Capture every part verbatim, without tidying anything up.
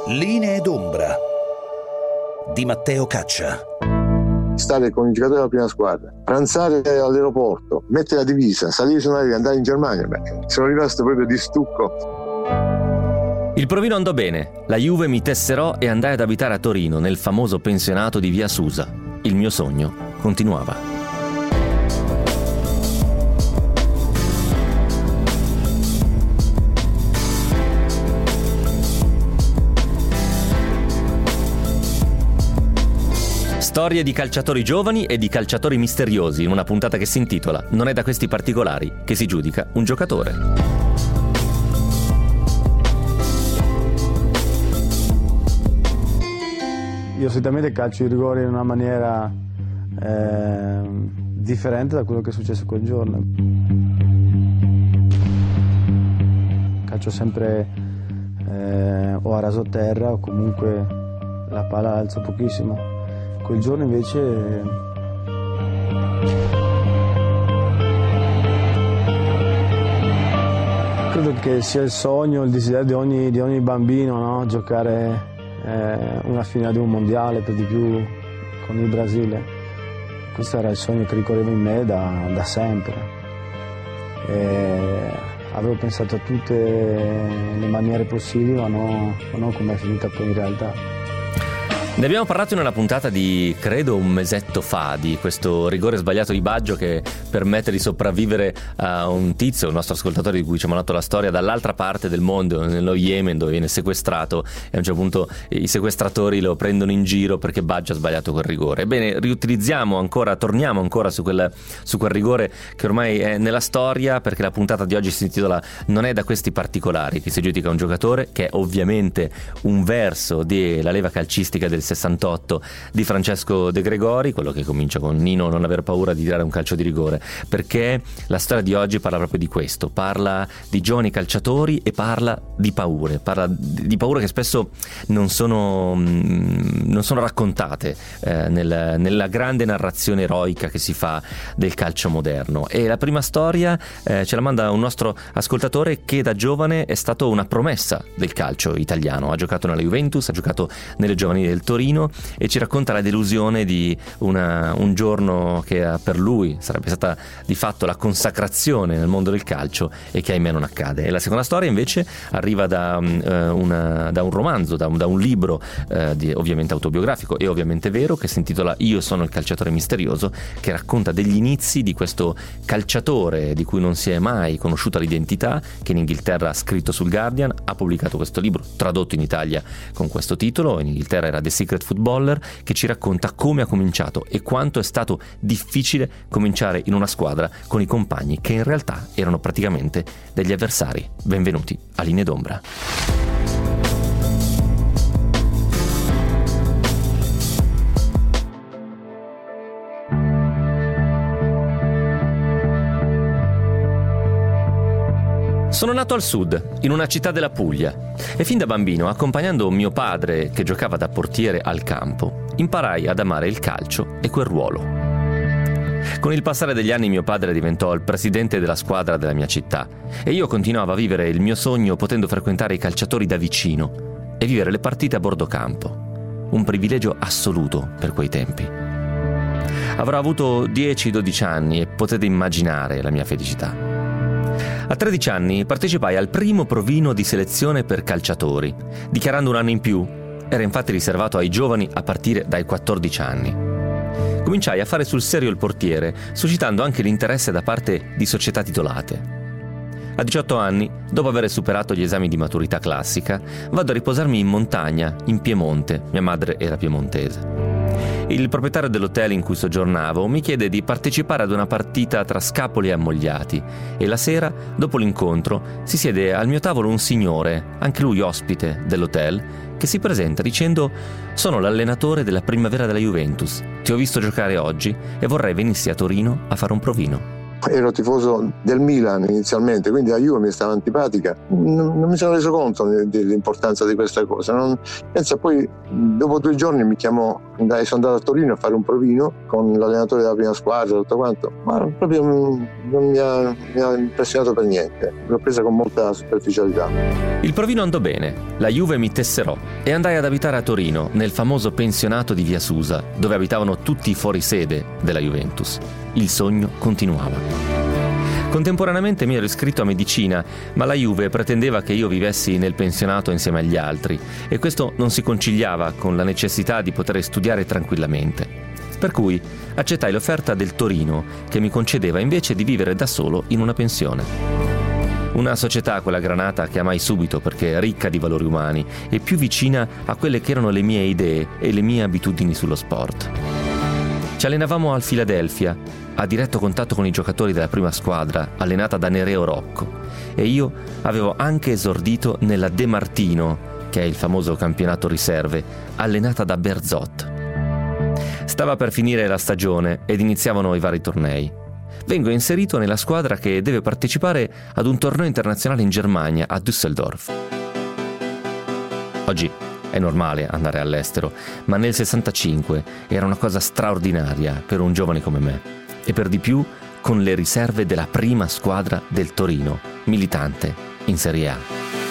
Linee d'ombra di Matteo Caccia. Stare con i giocatori della prima squadra, pranzare all'aeroporto, mettere la divisa, salire su un aereo e andare in Germania. Beh, sono rimasto proprio di stucco. Il provino andò bene, la Juve mi tesserò e andai ad abitare a Torino, nel famoso pensionato di Via Susa. Il mio sogno continuava. Storie di calciatori giovani e di calciatori misteriosi in una puntata che si intitola Non è da questi particolari che si giudica un giocatore. Io solitamente calcio i rigori in una maniera eh, differente da quello che è successo quel giorno. Calcio sempre eh, o a rasoterra o comunque la palla la alzo pochissimo. Quel giorno invece credo che sia il sogno, il desiderio di ogni, di ogni bambino, no? Giocare eh, una finale di un mondiale, per di più con il Brasile. Questo era il sogno che ricorreva in me da, da sempre. E avevo pensato a tutte le maniere possibili, ma no, ma non come è finita poi in realtà. Ne abbiamo parlato in una puntata di, credo, un mesetto fa, di questo rigore sbagliato di Baggio che permette di sopravvivere a un tizio, il nostro ascoltatore di cui ci ha mandato la storia, dall'altra parte del mondo, nello Yemen, dove viene sequestrato e a un certo punto i sequestratori lo prendono in giro perché Baggio ha sbagliato quel rigore. Ebbene, riutilizziamo ancora, torniamo ancora su quel, su quel rigore che ormai è nella storia, perché la puntata di oggi si intitola Non è da questi particolari che si giudica un giocatore, che è ovviamente un verso della leva calcistica del sessantotto di Francesco De Gregori, quello che comincia con Nino non aver paura di tirare un calcio di rigore, perché la storia di oggi parla proprio di questo, parla di giovani calciatori e parla di paure, parla di paure che spesso non sono, non sono raccontate eh, nel, nella grande narrazione eroica che si fa del calcio moderno. E la prima storia eh, ce la manda un nostro ascoltatore che da giovane è stato una promessa del calcio italiano, ha giocato nella Juventus, ha giocato nelle giovanili del Torino e ci racconta la delusione di una, un giorno che per lui sarebbe stata di fatto la consacrazione nel mondo del calcio e che ahimè non accade. E la seconda storia invece arriva da, uh, una, da un romanzo, da un, da un libro uh, di, ovviamente autobiografico e ovviamente vero, che si intitola Io sono il calciatore misterioso, che racconta degli inizi di questo calciatore di cui non si è mai conosciuta l'identità, che in Inghilterra ha scritto sul Guardian, ha pubblicato questo libro tradotto in Italia con questo titolo, in Inghilterra era The Secret Footballer, che ci racconta come ha cominciato e quanto è stato difficile cominciare in una squadra con i compagni che in realtà erano praticamente degli avversari. Benvenuti a Linee d'ombra. Sono nato al sud, in una città della Puglia, e fin da bambino, accompagnando mio padre che giocava da portiere al campo, imparai ad amare il calcio e quel ruolo. Con il passare degli anni mio padre diventò il presidente della squadra della mia città e io continuavo a vivere il mio sogno potendo frequentare i calciatori da vicino e vivere le partite a bordo campo. Un privilegio assoluto per quei tempi. Avrò avuto dieci dodici anni e potete immaginare la mia felicità. A tredici anni partecipai al primo provino di selezione per calciatori, dichiarando un anno in più. Era infatti riservato ai giovani a partire dai quattordici anni. Cominciai a fare sul serio il portiere, suscitando anche l'interesse da parte di società titolate. A diciotto anni, dopo aver superato gli esami di maturità classica, vado a riposarmi in montagna, in Piemonte. Mia madre era piemontese. Il proprietario dell'hotel in cui soggiornavo mi chiede di partecipare ad una partita tra Scapoli e Ammogliati e la sera, dopo l'incontro, si siede al mio tavolo un signore, anche lui ospite dell'hotel, che si presenta dicendo: «Sono l'allenatore della primavera della Juventus, ti ho visto giocare oggi e vorrei venissi a Torino a fare un provino». Ero tifoso del Milan inizialmente, quindi la Juve mi stava antipatica. Non, non mi sono reso conto dell'importanza di questa cosa. Non, pensa, poi dopo due giorni mi chiamò, sono andato a Torino a fare un provino con l'allenatore della prima squadra, tutto quanto. Ma proprio non mi ha, mi ha impressionato per niente, l'ho presa con molta superficialità. Il provino andò bene, la Juve mi tesserò e andai ad abitare a Torino, nel famoso pensionato di Via Susa, dove abitavano tutti i fuorisede della Juventus. Il sogno continuava. Contemporaneamente mi ero iscritto a medicina, ma la Juve pretendeva che io vivessi nel pensionato insieme agli altri e questo non si conciliava con la necessità di poter studiare tranquillamente. Per cui accettai l'offerta del Torino, che mi concedeva invece di vivere da solo in una pensione. Una società, quella Granata, che amai subito perché ricca di valori umani e più vicina a quelle che erano le mie idee e le mie abitudini sullo sport. Ci allenavamo al Philadelphia, a diretto contatto con i giocatori della prima squadra, allenata da Nereo Rocco, e io avevo anche esordito nella De Martino, che è il famoso campionato riserve, allenata da Berzot. Stava per finire la stagione ed iniziavano i vari tornei. Vengo inserito nella squadra che deve partecipare ad un torneo internazionale in Germania, a Düsseldorf. Oggi è normale andare all'estero, ma nel sessantacinque era una cosa straordinaria per un giovane come me. E per di più con le riserve della prima squadra del Torino, militante in Serie A.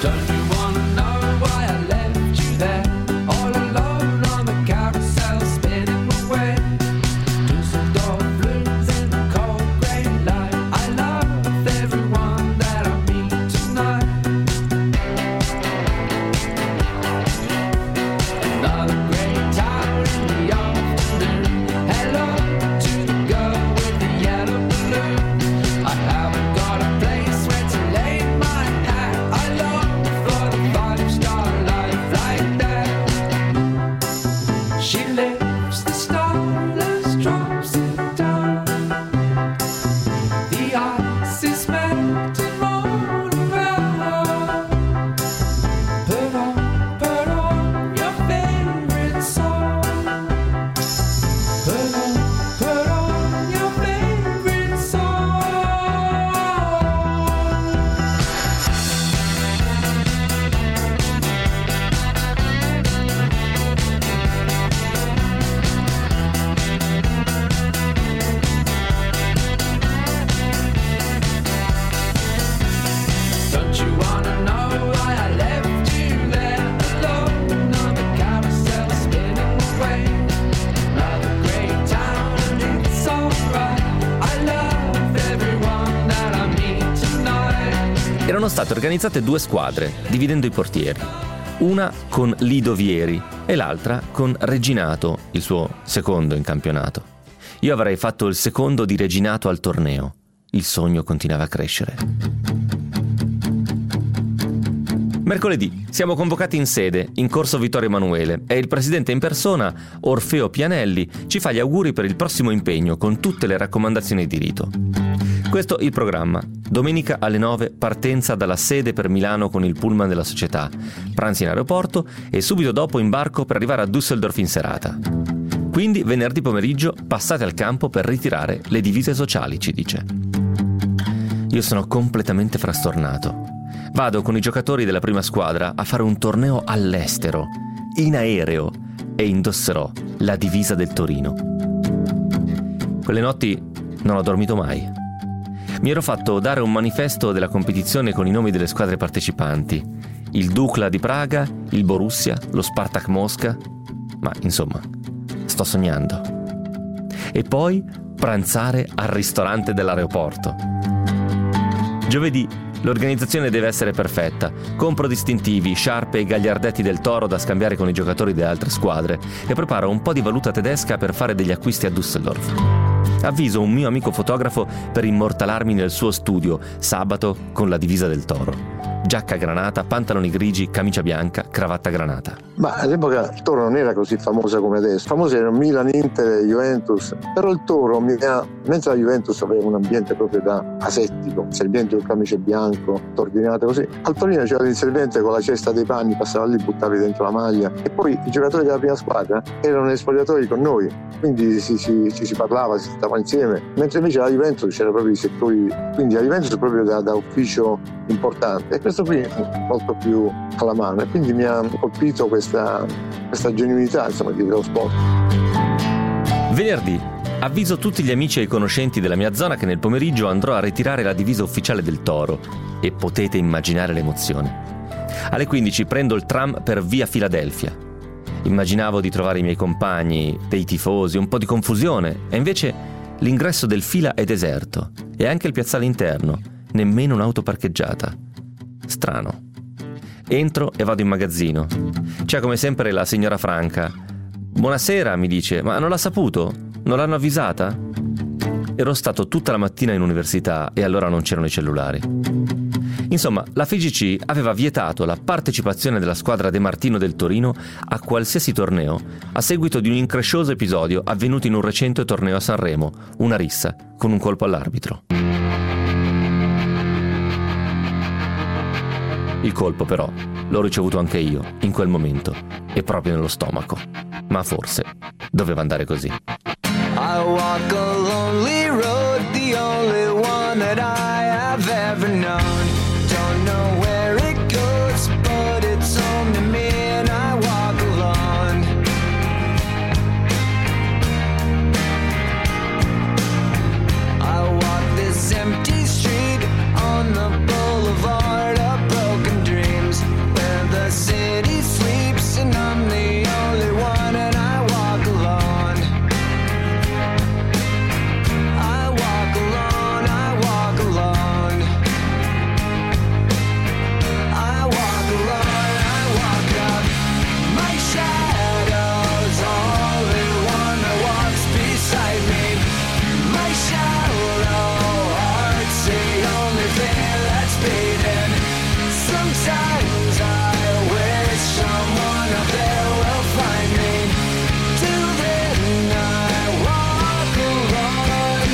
Erano state organizzate due squadre, dividendo i portieri. Una con Lido Vieri e l'altra con Reginato, il suo secondo in campionato. Io avrei fatto il secondo di Reginato al torneo. Il sogno continuava a crescere. Mercoledì siamo convocati in sede, in corso Vittorio Emanuele, e il presidente in persona, Orfeo Pianelli, ci fa gli auguri per il prossimo impegno con tutte le raccomandazioni di rito. Questo il programma. Domenica alle nove partenza dalla sede per Milano con il pullman della società, pranzi in aeroporto e subito dopo imbarco per arrivare a Düsseldorf in serata. Quindi venerdì pomeriggio passate al campo per ritirare le divise sociali, ci dice. Io sono completamente frastornato. Vado con i giocatori della prima squadra a fare un torneo all'estero, in aereo, e indosserò la divisa del Torino. Quelle notti non ho dormito mai. Mi ero fatto dare un manifesto della competizione con i nomi delle squadre partecipanti, il Dukla di Praga, il Borussia, lo Spartak Mosca, ma insomma, sto sognando. E poi pranzare al ristorante dell'aeroporto. Giovedì l'organizzazione deve essere perfetta. Compro distintivi, sciarpe e gagliardetti del Toro da scambiare con i giocatori delle altre squadre e preparo un po' di valuta tedesca per fare degli acquisti a Düsseldorf. Avviso un mio amico fotografo per immortalarmi nel suo studio sabato con la divisa del Toro. Giacca granata, pantaloni grigi, camicia bianca, cravatta granata. Ma all'epoca il Toro non era così famosa come adesso. Famose erano Milan, Inter, Juventus. Però il Toro, mi ha, mentre la Juventus aveva un ambiente proprio da asettico, servente con camice bianco, ordinate così, al Torino c'era il servente con la cesta dei panni, passava lì, buttavi dentro la maglia. E poi i giocatori della prima squadra erano negli spogliatoi con noi, quindi ci si, si, si parlava, si stava insieme. Mentre invece la Juventus c'era proprio i settori, quindi la Juventus proprio da, da ufficio importante. E questo qui è molto più alla mano, e quindi mi ha colpito questa, questa genuinità, insomma, di dello sport. Venerdì Avviso tutti gli amici e i conoscenti della mia zona che nel pomeriggio andrò a ritirare la divisa ufficiale del Toro e potete immaginare l'emozione. Alle quindici prendo il tram per via Filadelfia. Immaginavo di trovare i miei compagni, dei tifosi, un po' di confusione, e invece l'ingresso del Fila è deserto e anche il piazzale interno, nemmeno un'auto parcheggiata. Strano. Entro e vado in magazzino. C'è come sempre la signora Franca. Buonasera, mi dice, ma non l'ha saputo? Non l'hanno avvisata? Ero stato tutta la mattina in università e allora non c'erano i cellulari. Insomma, la F I G C aveva vietato la partecipazione della squadra De Martino del Torino a qualsiasi torneo a seguito di un increscioso episodio avvenuto in un recente torneo a Sanremo, una rissa con un colpo all'arbitro. Il colpo però l'ho ricevuto anche io in quel momento e proprio nello stomaco. Ma forse doveva andare così. I walk a lonely road, the only one that I have ever known. Don't know where it goes, but it's home to me and I walk alone. I walk this empty street on the boulevard of broken dreams, where the city sleeps and I'm the only one and I walk alone. I walk alone, I walk alone. I walk alone, I walk up. My shadow's only one that walks beside me. My shallow heart's the only thing that's beating. Sometimes I wish someone up there will find me. Till then I walk alone.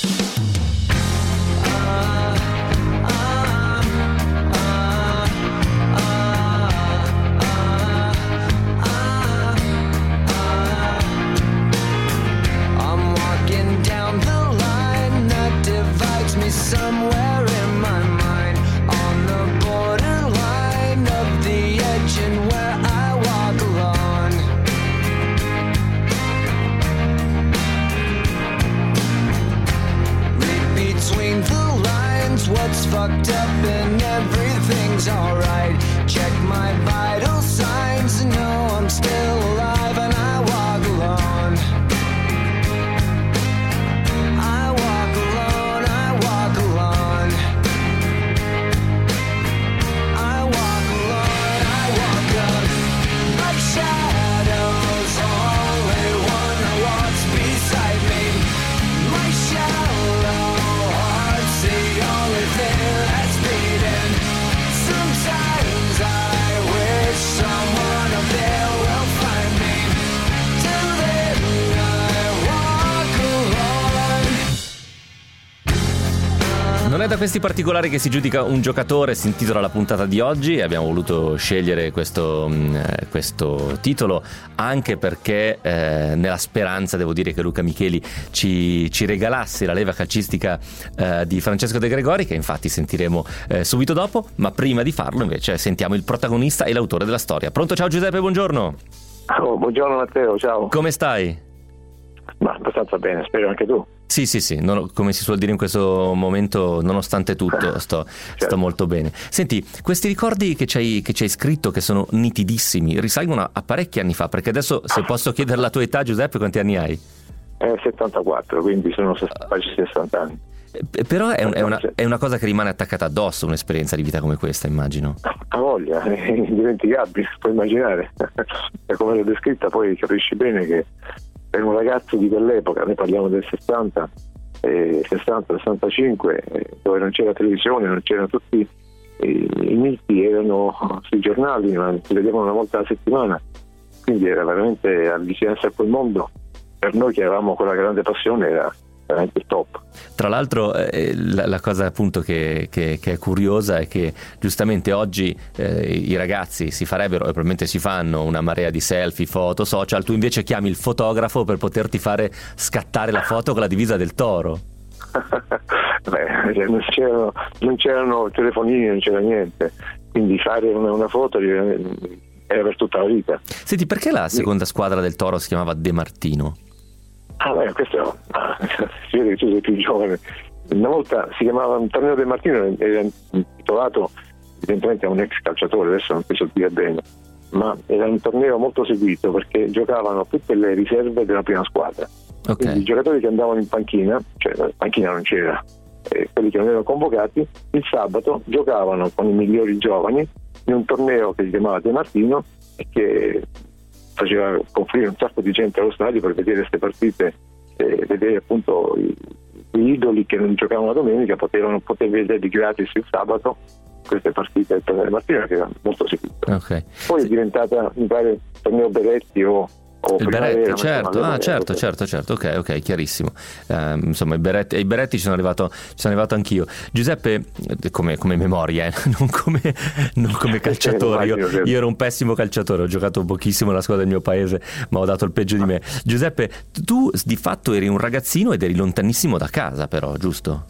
Ah, ah, ah, ah, ah, ah. I'm walking down the line that divides me somewhere in my mind, on the borderline of the edge and where I walk alone. Read between the lines, what's fucked up and everything's alright. Check my vital signs and know I'm still alive and I walk alone. I walk alone, I walk alone. I walk alone, I walk up. My shadow's only one that walks beside me. My shallow heart's the only thing that's beating. Sometimes I wish someone up there will find me. Till then I walk alone. Non è da questi particolari che si giudica un giocatore, si intitola la puntata di oggi e abbiamo voluto scegliere questo, mh, questo titolo anche perché eh, nella speranza, devo dire, che Luca Micheli ci, ci regalasse la leva calcistica eh, di Francesco De Gregori, che infatti sentiremo eh, subito dopo, ma prima di farlo invece sentiamo il protagonista e l'autore della storia. Pronto? Ciao Giuseppe, buongiorno. Oh, buongiorno Matteo, ciao. Come stai? Ma abbastanza bene, spero anche tu. Sì, sì, sì, non- come si suol dire in questo momento, nonostante tutto, sto, sto molto bene. Senti, questi ricordi che ci hai, che ci hai scritto, che sono nitidissimi, risalgono a parecchi anni fa, perché adesso, se posso chiedere la tua età, Giuseppe, quanti anni hai? È settantaquattro, quindi sono ses- quasi sessanta anni. Eh, Però è, un- è una, è una cosa che rimane attaccata addosso, un'esperienza di vita come questa, immagino. Ha voglia, è indimenticabile, puoi immaginare. E come l'ho descritta poi capisci bene che per un ragazzo di quell'epoca, noi parliamo del sessanta, eh, sessanta sessantacinque, eh, dove non c'era televisione, non c'erano tutti i, i miti, erano sui giornali, ma si vedevano una volta alla settimana, quindi era veramente avvicinarsi a quel mondo. Per noi che avevamo quella grande passione era veramente il top. Tra l'altro eh, la, la cosa appunto che, che, che è curiosa è che giustamente oggi eh, i ragazzi si farebbero e probabilmente si fanno una marea di selfie, foto, social, tu invece chiami il fotografo per poterti fare scattare la foto con la divisa del Toro. Beh, non c'erano, non c'erano telefonini, non c'era niente, quindi fare una, una foto era per tutta la vita. Senti, perché la seconda squadra del Toro si chiamava De Martino? Ah, beh, questo ah, si vede che tu sei più giovane. Una volta si chiamava un torneo del Martino, era intitolato evidentemente a un ex calciatore, adesso non penso dire bene, ma era un torneo molto seguito perché giocavano tutte le riserve della prima squadra. Okay. Quindi i giocatori che andavano in panchina, cioè in panchina non c'era, eh, quelli che non erano convocati, il sabato giocavano con i migliori giovani in un torneo che si chiamava De Martino e che faceva confluire un sacco di gente allo stadio per vedere queste partite, eh, vedere appunto i, gli idoli che non giocavano la domenica potevano poter vedere gratis il sabato queste partite del torneo De Martino, che era molto seguito. Okay. Poi è diventata, mi pare, torneo Beretti o Oh, il Beretti, certo, ah, certo, certo, certo, ok, ok, chiarissimo. Eh, insomma, i Beretti, i Beretti ci sono arrivato, ci sono arrivato anch'io. Giuseppe, come, come memoria, eh, non come, non come calciatore. Io, io ero un pessimo calciatore, ho giocato pochissimo nella squadra del mio paese, ma ho dato il peggio di me. Giuseppe, tu di fatto eri un ragazzino ed eri lontanissimo da casa, però, giusto?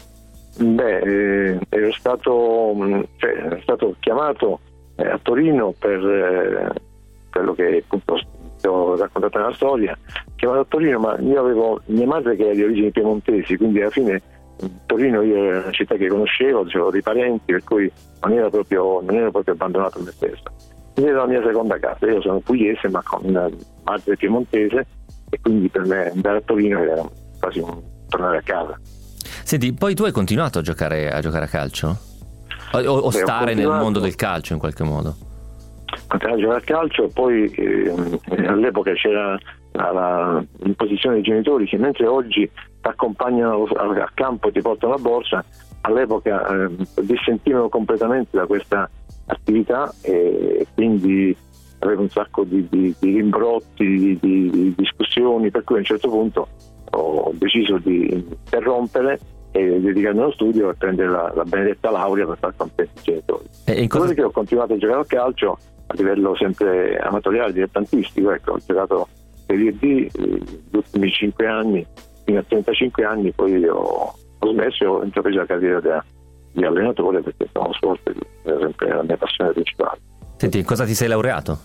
Beh, eh, ero stato, cioè, ero stato chiamato eh, a Torino per eh, quello che appunto ho raccontato nella storia, chiamato a Torino, ma io avevo mia madre che era di origini piemontesi, quindi alla fine Torino io era una città che conoscevo, avevo dei parenti, per cui non ero proprio, non ero proprio abbandonato a me stesso. Quindi era la mia seconda casa, io sono pugliese ma con una madre piemontese e quindi per me andare a Torino era quasi un tornare a casa. Senti, poi tu hai continuato a giocare a giocare a calcio? O, o, o Beh, stare nel mondo del calcio in qualche modo? Continuavo a giocare a calcio e poi eh, all'epoca c'era la, la imposizione dei genitori che mentre oggi ti accompagnano al, al campo e ti portano la borsa, all'epoca eh, dissentivano completamente da questa attività e quindi avevo un sacco di, di, di rimbrotti, di, di, di discussioni, per cui a un certo punto ho deciso di interrompere e dedicarmi allo studio e prendere la, la benedetta laurea per far contenti i genitori. E in cosa... Dopodiché ho continuato a giocare a calcio a livello sempre amatoriale, dilettantistico, ecco, ho giocato Serie D gli ultimi cinque anni, fino a trentacinque anni, poi ho, ho smesso e ho intrapreso la carriera da, di allenatore perché sono sport, era sempre la mia passione principale. Senti, in cosa ti sei laureato?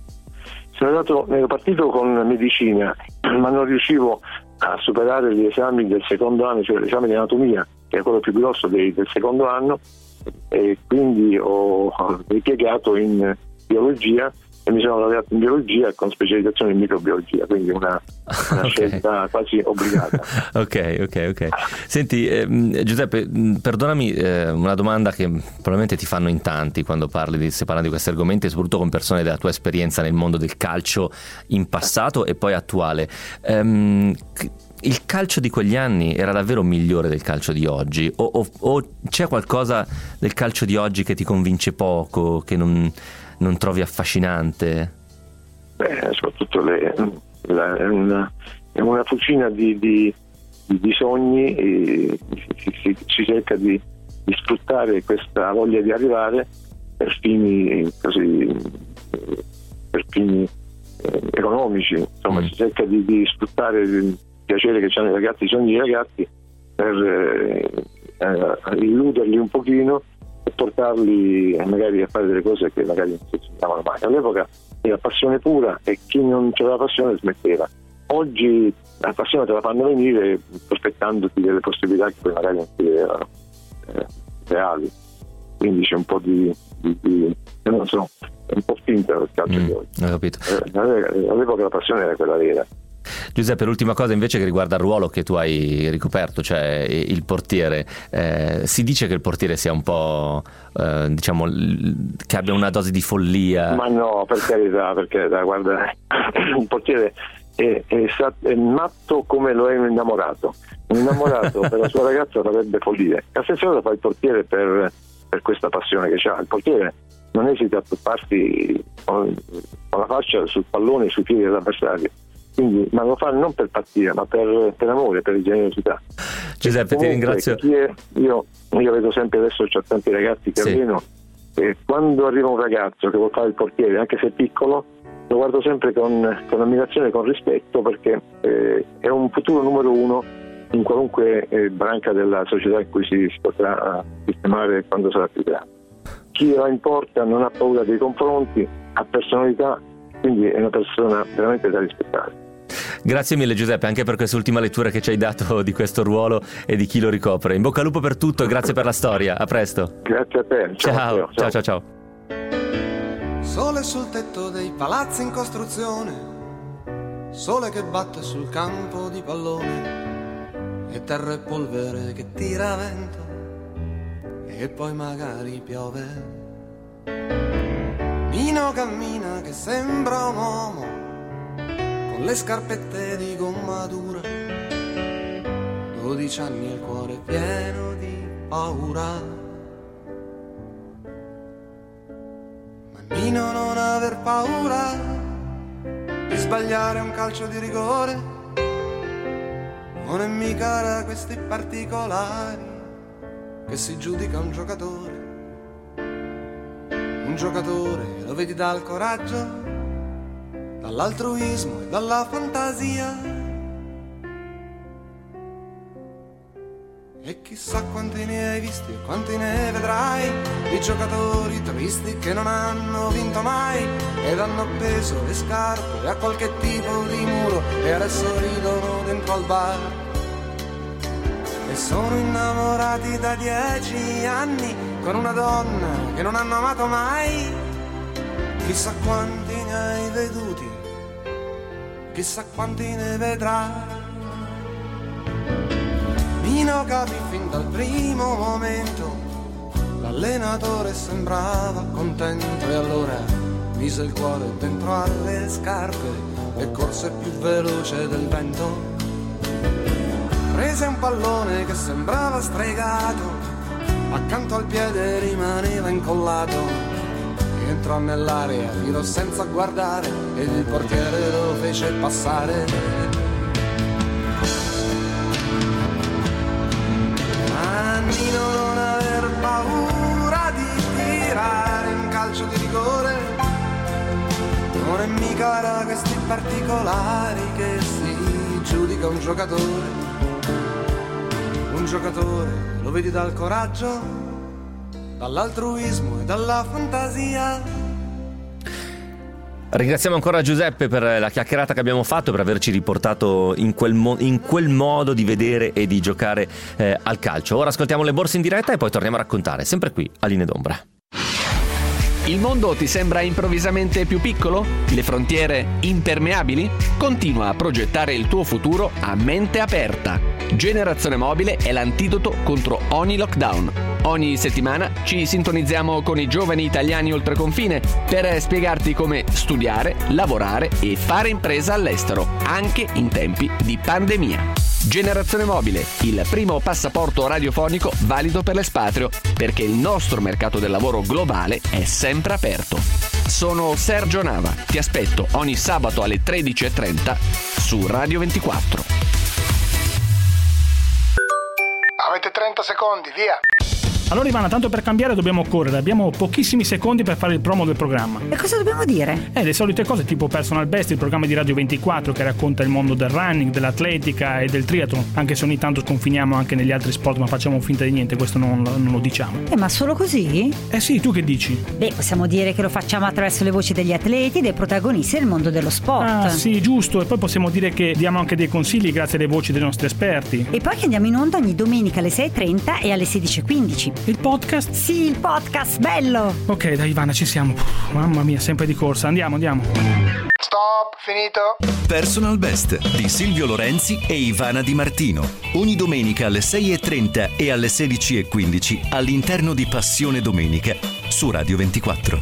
Sono andato, ero partito con medicina, ma non riuscivo a superare gli esami del secondo anno, cioè l'esame di anatomia, che è quello più grosso dei, del secondo anno, e quindi ho ripiegato in biologia e mi sono laureato in biologia con specializzazione in microbiologia, quindi una, una okay. scelta quasi obbligata. ok, ok, ok. Senti, eh, Giuseppe, perdonami eh, una domanda che probabilmente ti fanno in tanti quando parli di, se parli di questi argomenti, soprattutto con persone della tua esperienza nel mondo del calcio in passato e poi attuale. Um, il calcio di quegli anni era davvero migliore del calcio di oggi? O, o, o c'è qualcosa del calcio di oggi che ti convince poco, che non, non trovi affascinante? Beh, soprattutto le, la, è, una, è una fucina di, di, di sogni e si, si, si cerca di, di sfruttare questa voglia di arrivare per fini così, per fini eh, economici, insomma mm. si cerca di, di sfruttare il piacere che hanno i ragazzi, i sogni dei ragazzi per eh, eh, illuderli un pochino e portarli magari a fare delle cose che magari non si sognavano mai. All'epoca era passione pura e chi non aveva passione smetteva. Oggi la passione te la fanno venire prospettandoti delle possibilità che poi magari non si vedevano eh, reali. Quindi c'è un po' di, di, di non so, è un po' finta il calcio mm, di oggi. Ho capito. Eh, all'epoca la passione era quella vera. Giuseppe, l'ultima cosa invece che riguarda il ruolo che tu hai ricoperto, cioè il portiere. Eh, si dice che il portiere sia un po', eh, diciamo, che abbia una dose di follia. Ma no, per carità, per carità, guarda, il portiere è, è, è matto come lo è un innamorato. Un innamorato per la sua ragazza farebbe follie. La stessa cosa fa il portiere per, per questa passione che ha. Il portiere non esita a tupparsi con, con la faccia sul pallone e sui piedi dell'avversario. Quindi, ma lo fa non per partire, ma per, per amore, per generosità. Giuseppe, ti ringrazio. È, io, io vedo sempre, adesso c'ho tanti ragazzi che sì. alleno, e quando arriva un ragazzo che vuol fare il portiere, anche se è piccolo, lo guardo sempre con, con ammirazione e con rispetto, perché eh, è un futuro numero uno in qualunque eh, branca della società in cui si, si potrà sistemare quando sarà più grande. Chi va in porta non ha paura dei confronti, ha personalità, quindi è una persona veramente da rispettare. Grazie mille Giuseppe anche per quest'ultima lettura che ci hai dato di questo ruolo e di chi lo ricopre. In bocca al lupo per tutto e grazie per la storia. A presto. Grazie a te. Ciao, Ciao, ciao, ciao, ciao. Sole sul tetto dei palazzi in costruzione, sole che batte sul campo di pallone, e terra e polvere che tira vento, e poi magari piove. Nino cammina che sembra un uomo, con le scarpette di gomma dura, dodici anni e il cuore pieno di paura. Nino, non aver paura di sbagliare un calcio di rigore, non è mica da questi particolari che si giudica un giocatore. Un giocatore lo vedi dal coraggio, dall'altruismo e dalla fantasia. E chissà quanti ne hai visti e quanti ne vedrai, di giocatori tristi che non hanno vinto mai ed hanno appeso le scarpe a qualche tipo di muro e adesso ridono dentro al bar. E sono innamorati da dieci anni con una donna che non hanno amato mai. Chissà quanti ne hai veduti, chissà quanti ne vedrai. Nino capì fin dal primo momento, l'allenatore sembrava contento e allora mise il cuore dentro alle scarpe e corse più veloce del vento. Prese un pallone che sembrava stregato, accanto al piede rimaneva incollato, entrò nell'area, tirò senza guardare e il portiere lo fece passare. Nino, non aver paura di tirare un calcio di rigore, non è mica da questi particolari che si giudica un giocatore. Un giocatore lo vedi dal coraggio, dall'altruismo e dalla fantasia. Ringraziamo ancora Giuseppe per la chiacchierata che abbiamo fatto, per averci riportato in quel, mo- in quel modo di vedere e di giocare eh, al calcio. Ora ascoltiamo le borse in diretta e poi torniamo a raccontare, sempre qui a Linee d'Ombra. Il mondo ti sembra improvvisamente più piccolo? Le frontiere impermeabili? Continua a progettare il tuo futuro a mente aperta. Generazione Mobile è l'antidoto contro ogni lockdown. Ogni settimana ci sintonizziamo con i giovani italiani oltre confine per spiegarti come studiare, lavorare e fare impresa all'estero, anche in tempi di pandemia. Generazione Mobile, il primo passaporto radiofonico valido per l'espatrio, perché il nostro mercato del lavoro globale è sempre aperto. Sono Sergio Nava, ti aspetto ogni sabato alle tredici e trenta su Radio ventiquattro. Avete trenta secondi, via! Allora Ivana, tanto per cambiare dobbiamo correre, abbiamo pochissimi secondi per fare il promo del programma. E cosa dobbiamo dire? Eh, le solite cose tipo Personal Best, il programma di Radio ventiquattro che racconta il mondo del running, dell'atletica e del triathlon, anche se ogni tanto sconfiniamo anche negli altri sport, ma facciamo finta di niente, questo non, non lo diciamo. Eh, ma solo così? Eh sì, tu che dici? Beh, possiamo dire che lo facciamo attraverso le voci degli atleti e dei protagonisti del mondo dello sport. Ah sì, giusto, e poi possiamo dire che diamo anche dei consigli grazie alle voci dei nostri esperti. E poi che andiamo in onda ogni domenica alle sei e trenta e alle sedici e quindici. Il podcast? Sì, il podcast, bello! Ok, dai Ivana, ci siamo. Puh, mamma mia, sempre di corsa. Andiamo, andiamo. Stop, finito. Personal Best di Silvio Lorenzi e Ivana Di Martino. Ogni domenica alle sei e trenta e alle sedici e quindici all'interno di Passione Domenica su Radio ventiquattro.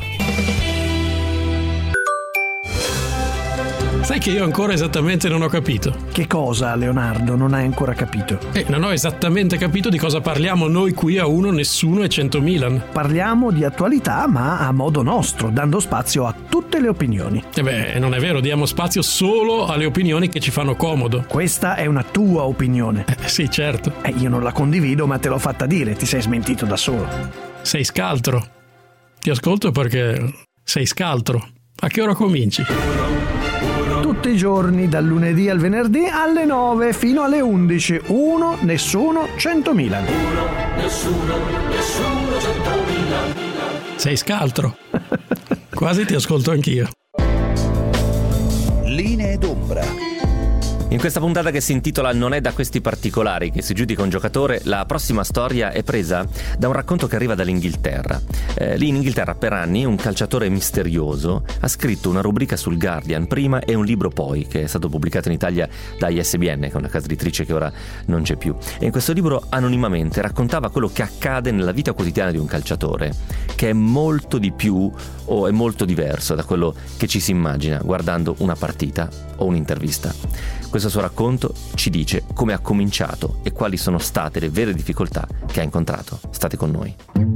Sai che io ancora esattamente non ho capito. Che cosa, Leonardo, non hai ancora capito? Eh, non ho esattamente capito di cosa parliamo noi qui a Uno, Nessuno e cento Milan. Parliamo di attualità, ma a modo nostro, dando spazio a tutte le opinioni. E beh, non è vero, diamo spazio solo alle opinioni che ci fanno comodo. Questa è una tua opinione. Eh, sì, certo. Eh, io non la condivido, ma te l'ho fatta dire, ti sei smentito da solo. Sei scaltro. Ti ascolto perché sei scaltro. A che ora cominci? Tutti i giorni, dal lunedì al venerdì alle nove fino alle undici. Uno, Nessuno, cento Milan. Uno, Nessuno, Nessuno, cento Milan. Sei scaltro. Quasi ti ascolto anch'io. Linee d'Ombra. In questa puntata che si intitola Non è da questi particolari che si giudica un giocatore, la prossima storia è presa da un racconto che arriva dall'Inghilterra. Eh, lì in Inghilterra per anni un calciatore misterioso ha scritto una rubrica sul Guardian prima e un libro poi, che è stato pubblicato in Italia da I S B N, che è una casa editrice che ora non c'è più. E in questo libro anonimamente raccontava quello che accade nella vita quotidiana di un calciatore, che è molto di più o è molto diverso da quello che ci si immagina guardando una partita o un'intervista. Questo suo racconto ci dice come ha cominciato e quali sono state le vere difficoltà che ha incontrato. State con noi.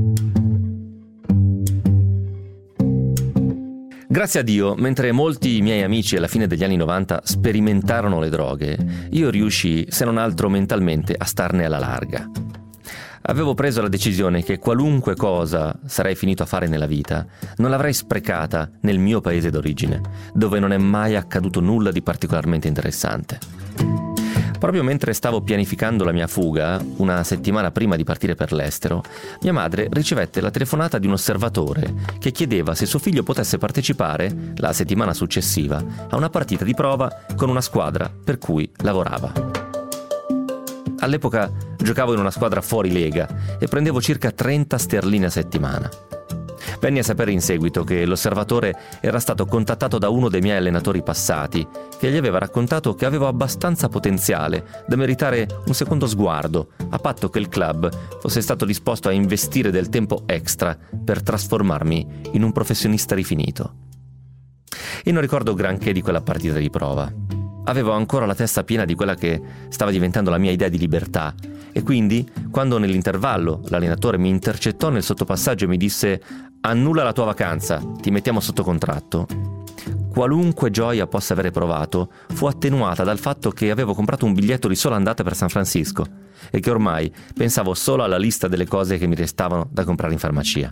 Grazie a Dio, mentre molti miei amici alla fine degli anni novanta sperimentarono le droghe, io riuscii, se non altro mentalmente, a starne alla larga. Avevo preso la decisione che qualunque cosa sarei finito a fare nella vita non l'avrei sprecata nel mio paese d'origine, dove non è mai accaduto nulla di particolarmente interessante. Proprio mentre stavo pianificando la mia fuga, una settimana prima di partire per l'estero, mia madre ricevette la telefonata di un osservatore che chiedeva se suo figlio potesse partecipare, la settimana successiva, a una partita di prova con una squadra per cui lavorava. All'epoca giocavo in una squadra fuori lega e prendevo circa trenta sterline a settimana. Venni a sapere in seguito che l'osservatore era stato contattato da uno dei miei allenatori passati, che gli aveva raccontato che avevo abbastanza potenziale da meritare un secondo sguardo, a patto che il club fosse stato disposto a investire del tempo extra per trasformarmi in un professionista rifinito. E non ricordo granché di quella partita di prova. Avevo ancora la testa piena di quella che stava diventando la mia idea di libertà e quindi, quando nell'intervallo l'allenatore mi intercettò nel sottopassaggio e mi disse «Annulla la tua vacanza, ti mettiamo sotto contratto», qualunque gioia possa avere provato fu attenuata dal fatto che avevo comprato un biglietto di sola andata per San Francisco e che ormai pensavo solo alla lista delle cose che mi restavano da comprare in farmacia.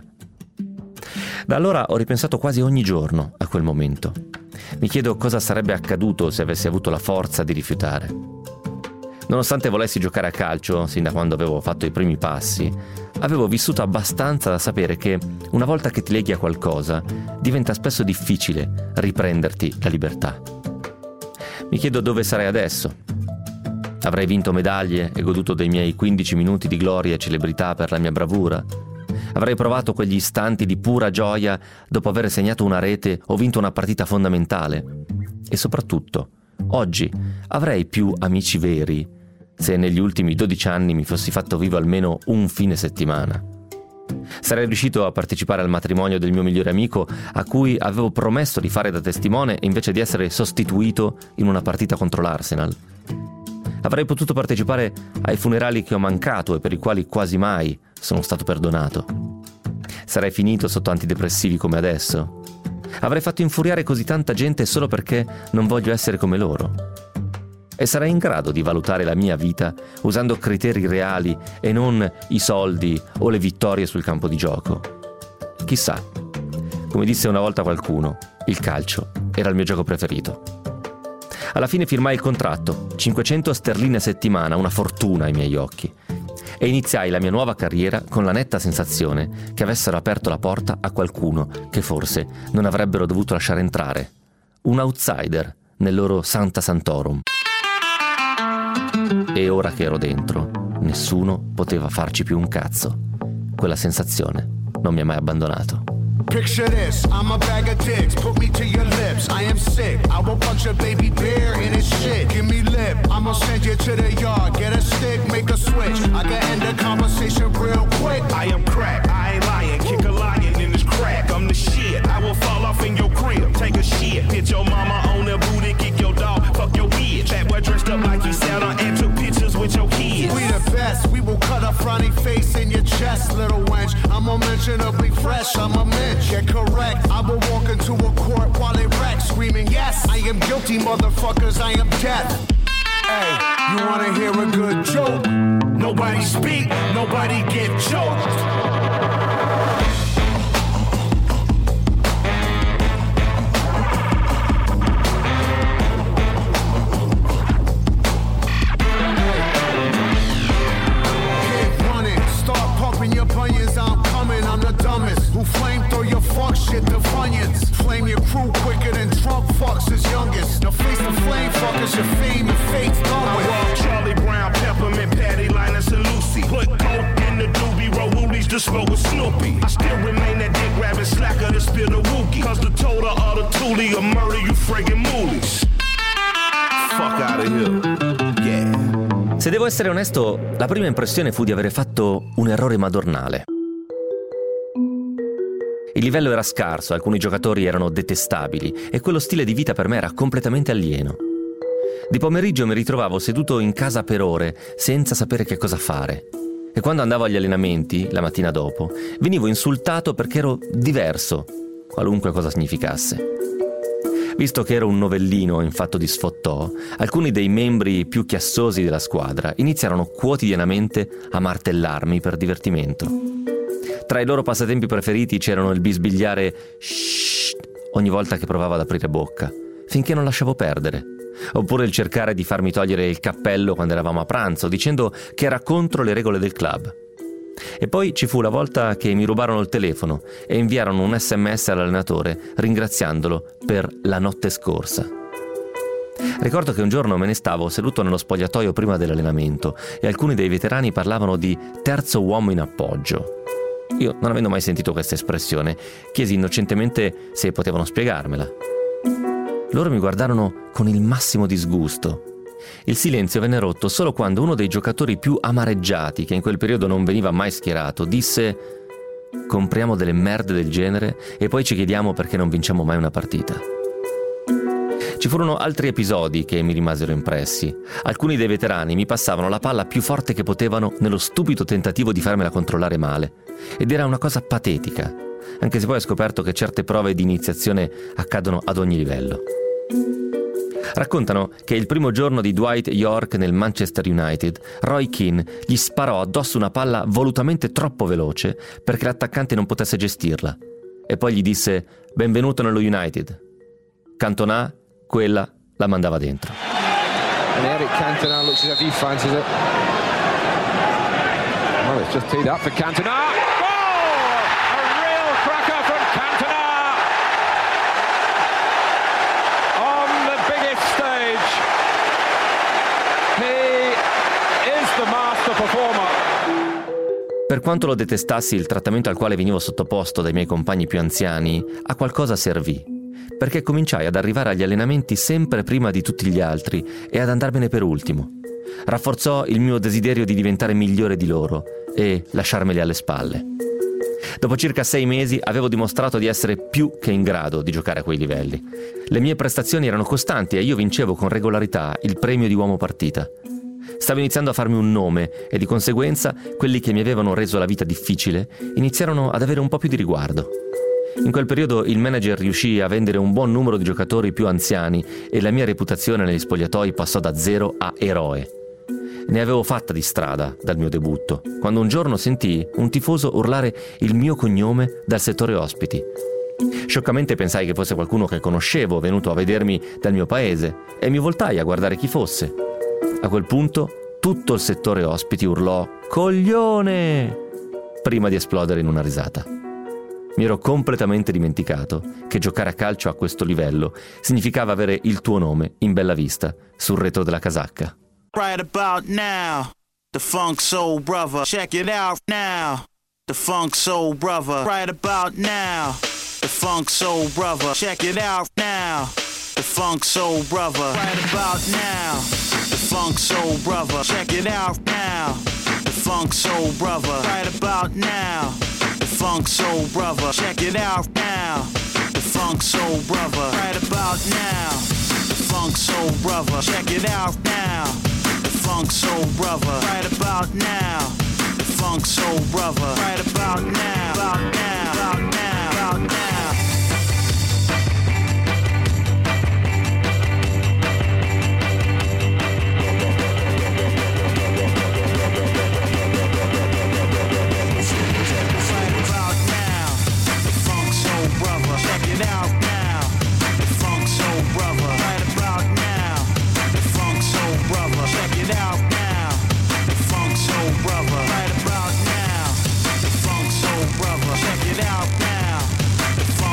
Da allora ho ripensato quasi ogni giorno a quel momento. Mi chiedo cosa sarebbe accaduto se avessi avuto la forza di rifiutare. Nonostante volessi giocare a calcio sin da quando avevo fatto i primi passi, avevo vissuto abbastanza da sapere che una volta che ti leghi a qualcosa diventa spesso difficile riprenderti la libertà. Mi chiedo dove sarei adesso. Avrei vinto medaglie e goduto dei miei quindici minuti di gloria e celebrità per la mia bravura? Avrei provato quegli istanti di pura gioia dopo aver segnato una rete o vinto una partita fondamentale? E soprattutto, oggi avrei più amici veri se negli ultimi dodici anni mi fossi fatto vivo almeno un fine settimana? Sarei riuscito a partecipare al matrimonio del mio migliore amico, a cui avevo promesso di fare da testimone invece di essere sostituito in una partita contro l'Arsenal? Avrei potuto partecipare ai funerali che ho mancato e per i quali quasi mai sono stato perdonato. Sarei finito sotto antidepressivi come adesso. Avrei fatto infuriare così tanta gente solo perché non voglio essere come loro. E sarei in grado di valutare la mia vita usando criteri reali e non i soldi o le vittorie sul campo di gioco. Chissà. Come disse una volta qualcuno, il calcio era il mio gioco preferito. Alla fine firmai il contratto, cinquecento sterline a settimana, una fortuna ai miei occhi. E iniziai la mia nuova carriera con la netta sensazione che avessero aperto la porta a qualcuno che forse non avrebbero dovuto lasciare entrare. Un outsider nel loro Sancta Sanctorum. E ora che ero dentro, nessuno poteva farci più un cazzo. Quella sensazione non mi ha mai abbandonato. Picture this, I'm a bag of dicks, put me to your lips, I am sick, I will punch a baby bear in his shit, give me lip, I'ma send you to the yard, get a stick, make a switch, I can end the conversation real quick. I am crack, I ain't lying, kick a lion in his crack, I'm the shit, I will fall off in your crib, take a shit, hit your mama on the booty, kick your dog, fuck your bitch, that boy dressed up like he Santa and took pictures with your kids. We the best, we will cut a frowny face in your chest, little wench, I'm unmentionably fresh, I'm a mensch. Get correct, I will walk into a court while it wrecks, screaming, yes, I am guilty, motherfuckers, I am death. Hey, you wanna hear a good joke? Nobody speak, nobody get choked. Shit the Funyuns, flame your crew quicker than Trump fucks his youngest. Now face the flame fuckers, your fame and fame. Snoopy. I still remain that dick rabbit slacker that spill the wookie. Cause the total of the toolie will murder you friggin' moolies. Fuck out of here. Yeah. Se devo essere onesto, la prima impressione fu di avere fatto un errore madornale. Il livello era scarso, alcuni giocatori erano detestabili e quello stile di vita per me era completamente alieno. Di pomeriggio mi ritrovavo seduto in casa per ore senza sapere che cosa fare. E quando andavo agli allenamenti, la mattina dopo, venivo insultato perché ero diverso, qualunque cosa significasse. Visto che ero un novellino in fatto di sfottò, alcuni dei membri più chiassosi della squadra iniziarono quotidianamente a martellarmi per divertimento. Tra i loro passatempi preferiti c'erano il bisbigliare shh ogni volta che provavo ad aprire bocca, finché non lasciavo perdere. Oppure il cercare di farmi togliere il cappello quando eravamo a pranzo, dicendo che era contro le regole del club. E poi ci fu la volta che mi rubarono il telefono e inviarono un sms all'allenatore ringraziandolo per la notte scorsa. Ricordo che un giorno me ne stavo seduto nello spogliatoio prima dell'allenamento e alcuni dei veterani parlavano di terzo uomo in appoggio. Io, non avendo mai sentito questa espressione, chiesi innocentemente se potevano spiegarmela. Loro mi guardarono con il massimo disgusto. Il silenzio venne rotto solo quando uno dei giocatori più amareggiati, che in quel periodo non veniva mai schierato, disse: «Compriamo delle merde del genere e poi ci chiediamo perché non vinciamo mai una partita». Ci furono altri episodi che mi rimasero impressi. Alcuni dei veterani mi passavano la palla più forte che potevano nello stupido tentativo di farmela controllare male. Ed era una cosa patetica, anche se poi ho scoperto che certe prove di iniziazione accadono ad ogni livello. Raccontano che il primo giorno di Dwight York nel Manchester United, Roy Keane gli sparò addosso una palla volutamente troppo veloce perché l'attaccante non potesse gestirla. E poi gli disse: «Benvenuto nello United». Cantona, quella la mandava dentro. And Eric Cantona looks as if he fancies it. Well, it's just teed up for Cantona. Per quanto lo detestassi, il trattamento al quale venivo sottoposto dai miei compagni più anziani a qualcosa servì, perché cominciai ad arrivare agli allenamenti sempre prima di tutti gli altri e ad andarmene per ultimo. Rafforzò il mio desiderio di diventare migliore di loro e lasciarmeli alle spalle. Dopo circa sei mesi avevo dimostrato di essere più che in grado di giocare a quei livelli. Le mie prestazioni erano costanti e io vincevo con regolarità il premio di uomo partita. Stavo iniziando a farmi un nome e di conseguenza quelli che mi avevano reso la vita difficile iniziarono ad avere un po' più di riguardo. In quel periodo il manager riuscì a vendere un buon numero di giocatori più anziani e la mia reputazione negli spogliatoi passò da zero a eroe. Ne avevo fatta di strada dal mio debutto, quando un giorno sentii un tifoso urlare il mio cognome dal settore ospiti. Scioccamente pensai che fosse qualcuno che conoscevo, venuto a vedermi dal mio paese, e mi voltai a guardare chi fosse. A quel punto tutto il settore ospiti urlò «Coglione!» prima di esplodere in una risata. Mi ero completamente dimenticato che giocare a calcio a questo livello significava avere il tuo nome in bella vista sul retro della casacca. Right about now, the Funk Soul Brother. Check it out now, the Funk Soul Brother. Right about now, the Funk Soul Brother. Check it out now, the Funk Soul Brother. Right about now, the Funk Soul Brother. Check it out now, the Funk Soul Brother. Right about now, the Funk Soul Brother. Check it out now, the Funk Soul Brother. Right about now, the Funk Soul Brother. Check it out now, the Funk Soul Brother. Right about now, the Funk Soul Brother. Right about now, about now, about now, about now. Check it out now, the Funk Soul Brother. Right about now, the Funk Soul Brother. Check it out now, the Funk Soul Brother. Right about now, the Funk Soul Brother. Check it out now, the Funk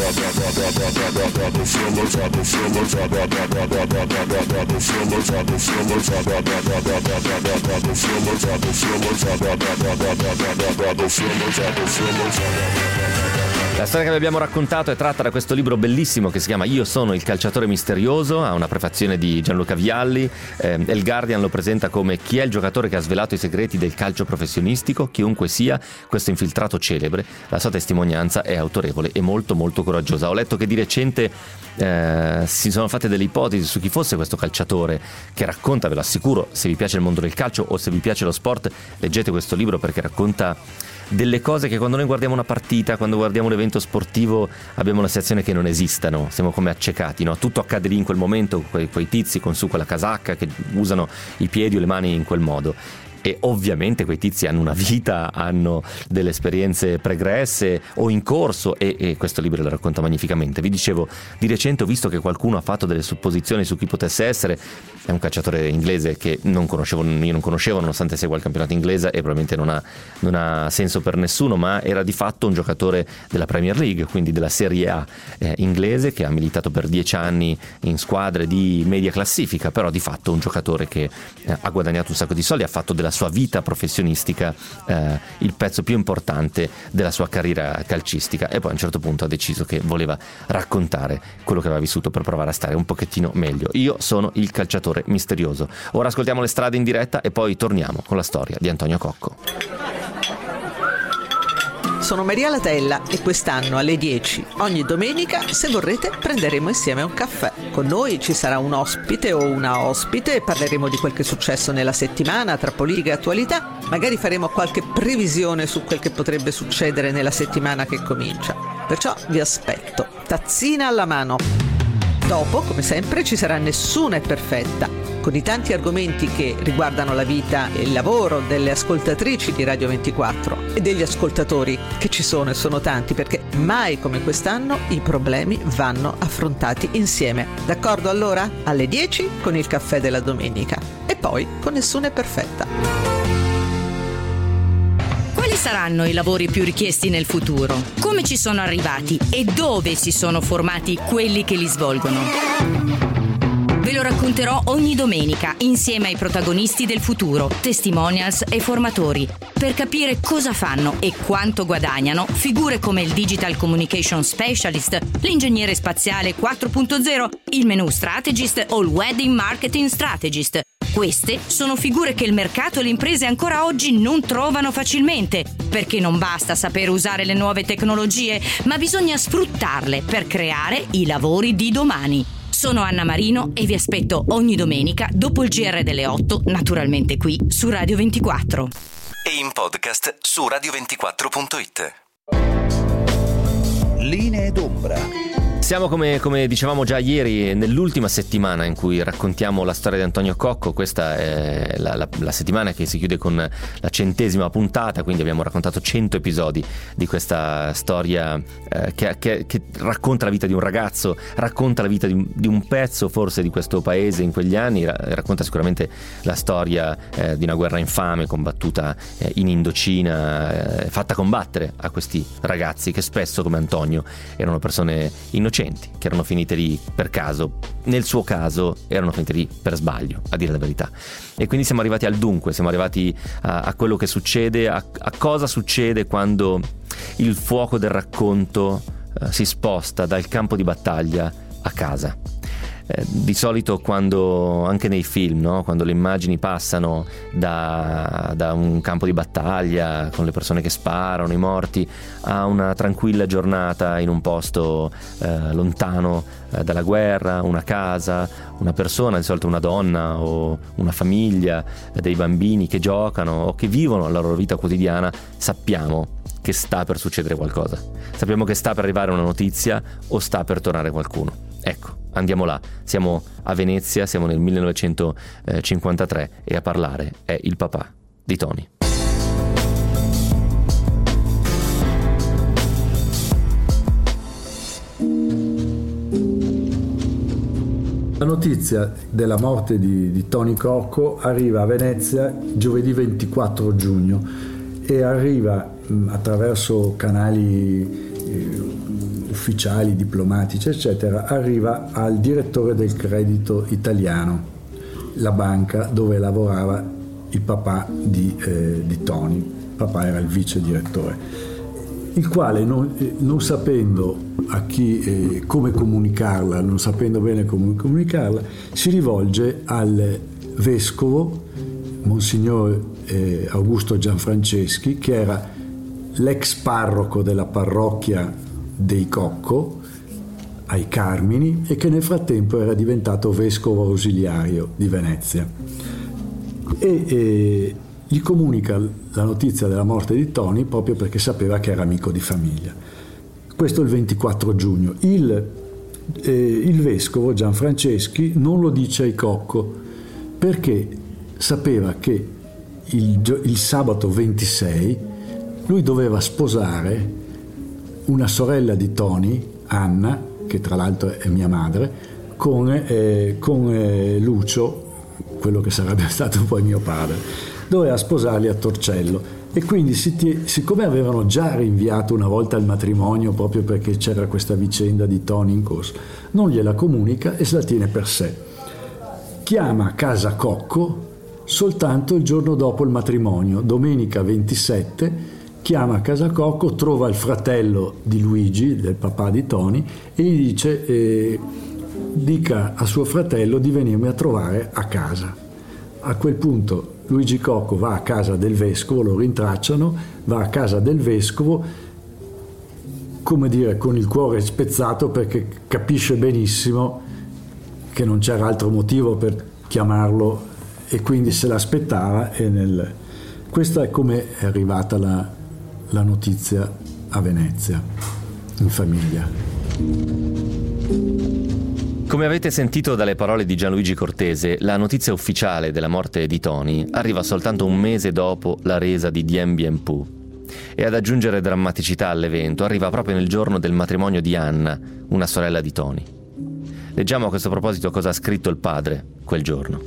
La storia che vi abbiamo raccontato è tratta da questo libro bellissimo che si chiama Io sono il calciatore misterioso, ha una prefazione di Gianluca Vialli, eh, il Guardian lo presenta come chi è il giocatore che ha svelato i segreti del calcio professionistico, chiunque sia questo infiltrato celebre, la sua testimonianza è autorevole e molto molto coraggiosa. Ho letto che di recente eh, si sono fatte delle ipotesi su chi fosse questo calciatore che racconta, ve lo assicuro, se vi piace il mondo del calcio o se vi piace lo sport, leggete questo libro perché racconta delle cose che quando noi guardiamo una partita, quando guardiamo un evento sportivo abbiamo la sensazione che non esistano, siamo come accecati, no? Tutto accade lì in quel momento, quei, quei tizi con su quella casacca che usano i piedi o le mani in quel modo. E ovviamente quei tizi hanno una vita, hanno delle esperienze pregresse o in corso e, e questo libro lo racconta magnificamente. Vi dicevo, di recente ho visto che qualcuno ha fatto delle supposizioni su chi potesse essere. È un calciatore inglese che non conoscevo, io non conoscevo nonostante segua il campionato inglese e probabilmente non ha, non ha senso per nessuno, ma era di fatto un giocatore della Premier League, quindi della Serie A eh, inglese, che ha militato per dieci anni in squadre di media classifica, però di fatto un giocatore che eh, ha guadagnato un sacco di soldi, ha fatto della sua vita professionistica eh, il pezzo più importante della sua carriera calcistica e poi a un certo punto ha deciso che voleva raccontare quello che aveva vissuto per provare a stare un pochettino meglio. Io sono il calciatore misterioso. Ora ascoltiamo Le strade in diretta e poi torniamo con la storia di Antonio Cocco. Sono Maria Latella e quest'anno alle dieci ogni domenica, se vorrete, prenderemo insieme un caffè. Con noi ci sarà un ospite o una ospite e parleremo di quel che è successo nella settimana tra politica e attualità. Magari faremo qualche previsione su quel che potrebbe succedere nella settimana che comincia. Perciò vi aspetto, tazzina alla mano. Dopo, come sempre, ci sarà Nessuna è perfetta, con i tanti argomenti che riguardano la vita e il lavoro delle ascoltatrici di Radio ventiquattro e degli ascoltatori che ci sono e sono tanti, perché mai come quest'anno i problemi vanno affrontati insieme. D'accordo allora? Alle dieci con il caffè della domenica e poi con Nessuna è perfetta. Quali saranno i lavori più richiesti nel futuro? Come ci sono arrivati e dove si sono formati quelli che li svolgono? Ve lo racconterò ogni domenica insieme ai protagonisti del futuro, testimonials e formatori, per capire cosa fanno e quanto guadagnano figure come il Digital Communication Specialist, l'ingegnere spaziale quattro punto zero, il menu strategist o il Wedding Marketing Strategist. Queste sono figure che il mercato e le imprese ancora oggi non trovano facilmente, perché non basta saper usare le nuove tecnologie, ma bisogna sfruttarle per creare i lavori di domani. Sono Anna Marino e vi aspetto ogni domenica dopo il G R delle otto, naturalmente qui su Radio ventiquattro. E in podcast su radio ventiquattro punto it. Linee d'ombra. Siamo, come, come dicevamo già ieri, nell'ultima settimana in cui raccontiamo la storia di Antonio Cocco. Questa è la, la, la settimana che si chiude con la centesima puntata, quindi abbiamo raccontato cento episodi di questa storia eh, che, che, che racconta la vita di un ragazzo, racconta la vita di un, di un pezzo forse di questo paese in quegli anni, racconta sicuramente la storia eh, di una guerra infame combattuta eh, in Indocina, eh, fatta combattere a questi ragazzi che spesso, come Antonio, erano persone innocenti, che erano finite lì per caso. Nel suo caso erano finite lì per sbaglio, a dire la verità. E quindi siamo arrivati al dunque, siamo arrivati a, a quello che succede, a, a cosa succede quando il fuoco del racconto eh, si sposta dal campo di battaglia a casa. Eh, di solito quando, anche nei film, no? Quando le immagini passano da, da un campo di battaglia con le persone che sparano, i morti, a una tranquilla giornata in un posto eh, lontano eh, dalla guerra, una casa, una persona, di solito una donna o una famiglia, eh, dei bambini che giocano o che vivono la loro vita quotidiana, sappiamo che sta per succedere qualcosa, sappiamo che sta per arrivare una notizia o sta per tornare qualcuno. Ecco, andiamo là, siamo a Venezia, siamo nel millenovecentocinquantatré e a parlare è il papà di Tony. La notizia della morte di, di Tony Cocco arriva a Venezia giovedì ventiquattro giugno e arriva mh, attraverso canali ufficiali, diplomatici, eccetera, arriva al direttore del Credito Italiano, la banca dove lavorava il papà di, eh, di Tony. Il papà era il vice direttore, il quale non, eh, non sapendo a chi, eh, come comunicarla, non sapendo bene come comunicarla, si rivolge al vescovo Monsignor eh, Augusto Gianfranceschi, che era l'ex parroco della parrocchia dei Cocco ai Carmini e che nel frattempo era diventato vescovo ausiliario di Venezia, e eh, gli comunica la notizia della morte di Tony proprio perché sapeva che era amico di famiglia. Questo è il ventiquattro giugno. Il, eh, il vescovo Gianfranceschi non lo dice ai Cocco perché sapeva che il, il sabato ventisei lui doveva sposare una sorella di Tony, Anna, che tra l'altro è mia madre, con, eh, con eh, Lucio, quello che sarebbe stato poi mio padre. Doveva sposarli a Torcello e quindi si, siccome avevano già rinviato una volta il matrimonio proprio perché c'era questa vicenda di Tony in corso, non gliela comunica e se la tiene per sé. Chiama casa Cocco soltanto il giorno dopo il matrimonio, domenica ventisette, chiama a casa Cocco, trova il fratello di Luigi, del papà di Tony, e gli dice eh, dica a suo fratello di venirmi a trovare a casa. A quel punto Luigi Cocco va a casa del vescovo, lo rintracciano, va a casa del vescovo, come dire, con il cuore spezzato perché capisce benissimo che non c'era altro motivo per chiamarlo e quindi se l'aspettava. E nel... Questa è come è arrivata la, la notizia a Venezia, in famiglia. Come avete sentito dalle parole di Gianluigi Cortese, la notizia ufficiale della morte di Tony arriva soltanto un mese dopo la resa di Dien Bien Phu. E ad aggiungere drammaticità all'evento, arriva proprio nel giorno del matrimonio di Anna, una sorella di Tony. Leggiamo a questo proposito cosa ha scritto il padre quel giorno.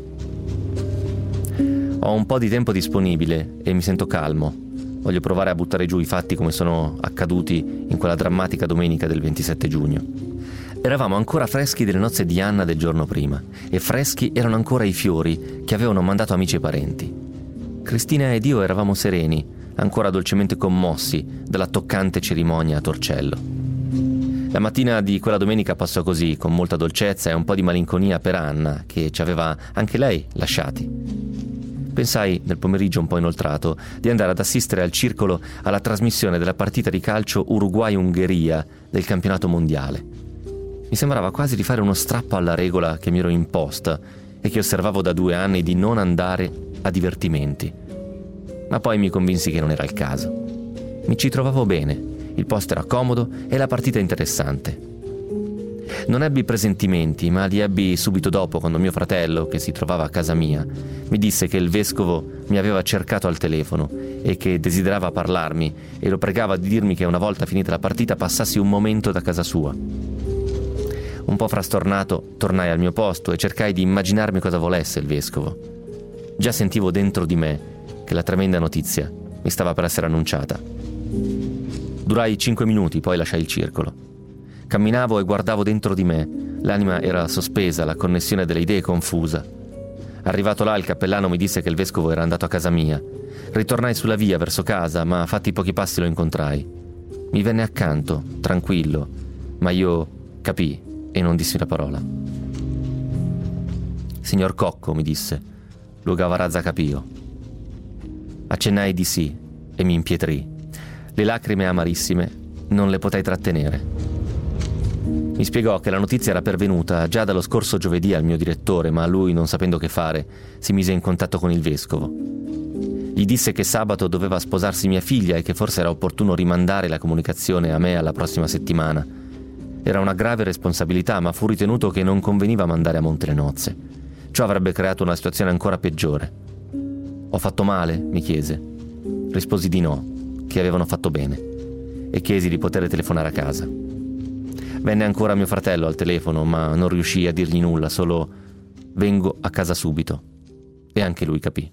Ho un po' di tempo disponibile e mi sento calmo. Voglio provare a buttare giù i fatti come sono accaduti in quella drammatica domenica del ventisette giugno. Eravamo ancora freschi delle nozze di Anna del giorno prima e freschi erano ancora i fiori che avevano mandato amici e parenti. Cristina ed io eravamo sereni, ancora dolcemente commossi dalla toccante cerimonia a Torcello. La mattina di quella domenica passò così, con molta dolcezza e un po' di malinconia per Anna, che ci aveva anche lei lasciati. Pensai, nel pomeriggio un po' inoltrato, di andare ad assistere al circolo alla trasmissione della partita di calcio Uruguay-Ungheria del campionato mondiale. Mi sembrava quasi di fare uno strappo alla regola che mi ero imposta e che osservavo da due anni di non andare a divertimenti. Ma poi mi convinsi che non era il caso. Mi ci trovavo bene, il posto era comodo e la partita interessante. Non ebbi presentimenti, ma li ebbi subito dopo quando mio fratello, che si trovava a casa mia, mi disse che il vescovo mi aveva cercato al telefono e che desiderava parlarmi e lo pregava di dirmi che una volta finita la partita passassi un momento da casa sua. Un po' frastornato tornai al mio posto e cercai di immaginarmi cosa volesse il vescovo. Già sentivo dentro di me che la tremenda notizia mi stava per essere annunciata. Durai cinque minuti, poi lasciai il circolo. Camminavo e guardavo dentro di me, l'anima era sospesa, la connessione delle idee confusa. Arrivato là il cappellano mi disse che il vescovo era andato a casa mia. Ritornai sulla via verso casa, ma fatti pochi passi lo incontrai. Mi venne accanto, tranquillo, ma io capii e non dissi una parola. Signor Cocco, mi disse, luogo Varazza capio. Accennai di sì e mi impietrii. Le lacrime amarissime non le potei trattenere. Mi spiegò che la notizia era pervenuta già dallo scorso giovedì al mio direttore, ma lui, non sapendo che fare, si mise in contatto con il vescovo. Gli disse che sabato doveva sposarsi mia figlia e che forse era opportuno rimandare la comunicazione a me alla prossima settimana. Era una grave responsabilità, ma fu ritenuto che non conveniva mandare a monte le nozze. Ciò avrebbe creato una situazione ancora peggiore. Ho fatto male? Mi chiese. Risposi di no, che avevano fatto bene, e chiesi di poter telefonare a casa. Venne ancora mio fratello al telefono, ma non riuscii a dirgli nulla, solo vengo a casa subito. E anche lui capì.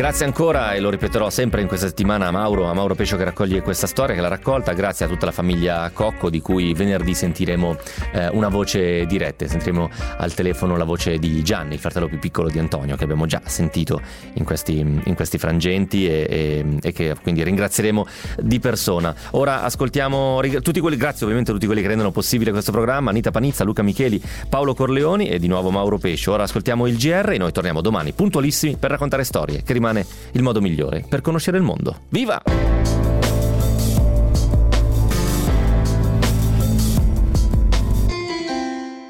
Grazie ancora, e lo ripeterò sempre in questa settimana, a Mauro, a Mauro Pescio che raccoglie questa storia, che l'ha raccolta. Grazie a tutta la famiglia Cocco, di cui venerdì sentiremo eh, una voce diretta. Sentiremo al telefono la voce di Gianni, il fratello più piccolo di Antonio, che abbiamo già sentito in questi, in questi frangenti e, e, e che quindi ringrazieremo di persona. Ora ascoltiamo tutti quelli, grazie ovviamente a tutti quelli che rendono possibile questo programma: Anita Panizza, Luca Micheli, Paolo Corleoni e di nuovo Mauro Pescio. Ora ascoltiamo il G R e noi torniamo domani puntualissimi per raccontare storie, che rimane il modo migliore per conoscere il mondo. Viva!